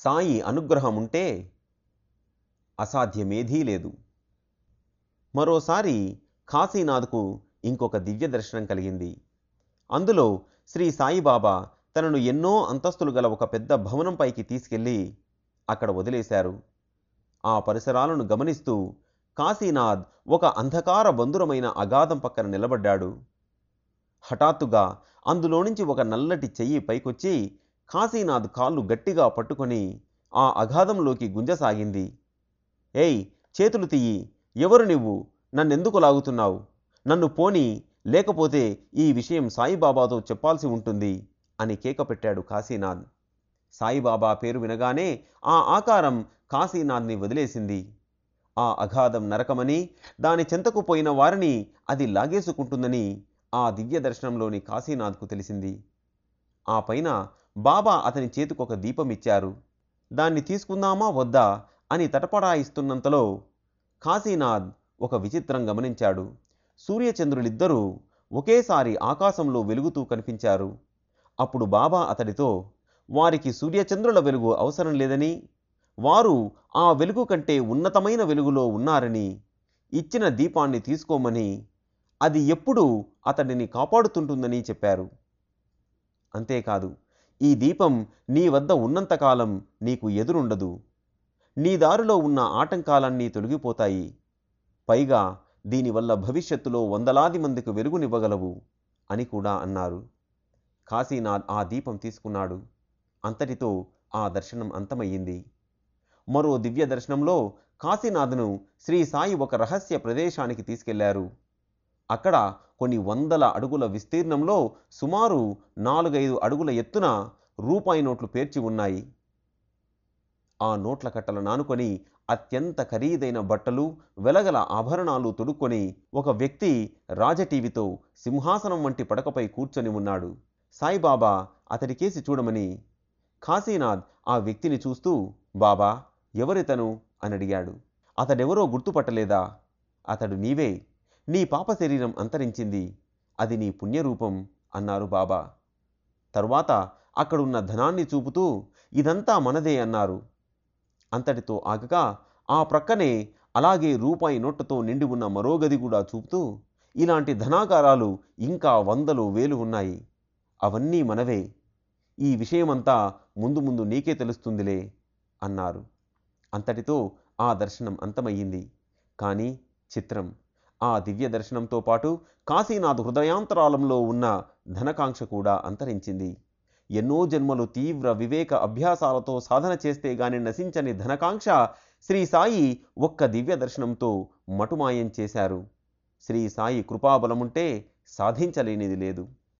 సాయి అనుగ్రహముంటే అసాధ్యమేదీ లేదు. మరోసారి కాశీనాథ్కు ఇంకొక దివ్య దర్శనం కలిగింది. అందులో శ్రీ సాయిబాబా తనను ఎన్నో అంతస్తులు గల ఒక పెద్ద భవనంపైకి తీసుకెళ్లి అక్కడ వదిలేశారు. ఆ పరిసరాలను గమనిస్తూ కాశీనాథ్ ఒక అంధకార బంధురమైన అగాధం పక్కన నిలబడ్డాడు. హఠాత్తుగా అందులోనుంచి ఒక నల్లటి చెయ్యి పైకొచ్చి కాశీనాథ్ కాళ్ళు గట్టిగా పట్టుకొని ఆ అగాధంలోకి గుంజసాగింది. ఏయ్, చేతులు తీయి, ఎవరు నువ్వు, నన్నెందుకు లాగుతున్నావు, నన్ను పోని, లేకపోతే ఈ విషయం సాయిబాబాతో చెప్పాల్సి ఉంటుంది అని కేకపెట్టాడు కాశీనాథ్. సాయిబాబా పేరు వినగానే ఆ ఆకారం కాశీనాథ్ని వదిలేసింది. ఆ అగాధం నరకమని, దాని చెంతకు పోయిన వారిని అది లాగేసుకుంటుందని ఆ దివ్య దర్శనంలోని కాశీనాథ్కు తెలిసింది. ఆ పైన బాబా అతని చేతికొక దీపమిచ్చారు. దాన్ని తీసుకుందామా వద్దా అని తటపడాయిస్తున్నంతలో కాశీనాథ్ ఒక విచిత్రం గమనించాడు. సూర్యచంద్రులిద్దరూ ఒకేసారి ఆకాశంలో వెలుగుతూ కనిపించారు. అప్పుడు బాబా అతడితో, వారికి సూర్యచంద్రుల వెలుగు అవసరం లేదని, వారు ఆ వెలుగు కంటే ఉన్నతమైన వెలుగులో ఉన్నారని, ఇచ్చిన దీపాన్ని తీసుకోమని, అది ఎప్పుడూ అతడిని కాపాడుతుంటుందని చెప్పారు. అంతేకాదు, ఈ దీపం నీ వద్ద ఉన్నంతకాలం నీకు ఎదురుండదు. నీ దారిలో ఉన్న ఆటంకాలన్నీ తొలగిపోతాయి. పైగా దీనివల్ల భవిష్యత్తులో వందలాది మందికి వెలుగునివ్వగలవు అని కూడా అన్నారు. కాశీనాథ్ ఆ దీపం తీసుకున్నాడు. అంతటితో ఆ దర్శనం అంతమయ్యింది. మరో దివ్య దర్శనంలో కాశీనాథ్ను శ్రీ సాయి ఒక రహస్య ప్రదేశానికి తీసుకెళ్లారు. అక్కడ కొన్ని వందల అడుగుల విస్తీర్ణంలో సుమారు 4-5 అడుగుల ఎత్తున రూపాయి నోట్లు పేర్చి ఉన్నాయి. ఆ నోట్ల కట్టలు నానుకొని అత్యంత ఖరీదైన బట్టలు, వెలగల ఆభరణాలు తొడుక్కొని ఒక వ్యక్తి రాజటీవితో సింహాసనం వంటి పడకపై కూర్చొని ఉన్నాడు. సాయిబాబా అతడికేసి చూడమని కాశీనాథ్ ఆ వ్యక్తిని చూస్తూ, బాబా, ఎవరితను అని అడిగాడు. అతడెవరో గుర్తుపట్టలేదా? అతడు నీవే. నీ పాప శరీరం అంతరించింది, అది నీ పుణ్యరూపం అన్నారు బాబా. తరువాత అక్కడున్న ధనాన్ని చూపుతూ ఇదంతా మనదే అన్నారు. అంతటితో ఆగక ఆ ప్రక్కనే అలాగే రూపాయి నోట్లతో నిండి ఉన్న మరో గది కూడా చూపుతూ, ఇలాంటి ధనాగారాలు ఇంకా 100,000 ఉన్నాయి, అవన్నీ మనవే. ఈ విషయమంతా ముందు ముందు నీకే తెలుస్తుందిలే అన్నారు. అంతటితో ఆ దర్శనం అంతమయ్యింది. కానీ చిత్రం, ఆ దివ్య దర్శనంతో పాటు కాశీనాథ్ హృదయాంతరాలంలో ఉన్న ధనకాంక్ష కూడా అంతరించింది. ఎన్నో జన్మలు తీవ్ర వివేక అభ్యాసాలతో సాధన చేస్తే గాని నశించని ధనకాంక్ష శ్రీ సాయి ఒక్క దివ్య దర్శనంతో మటుమాయం చేశారు. శ్రీ సాయి కృపాబలముంటే సాధించలేనిది లేదు.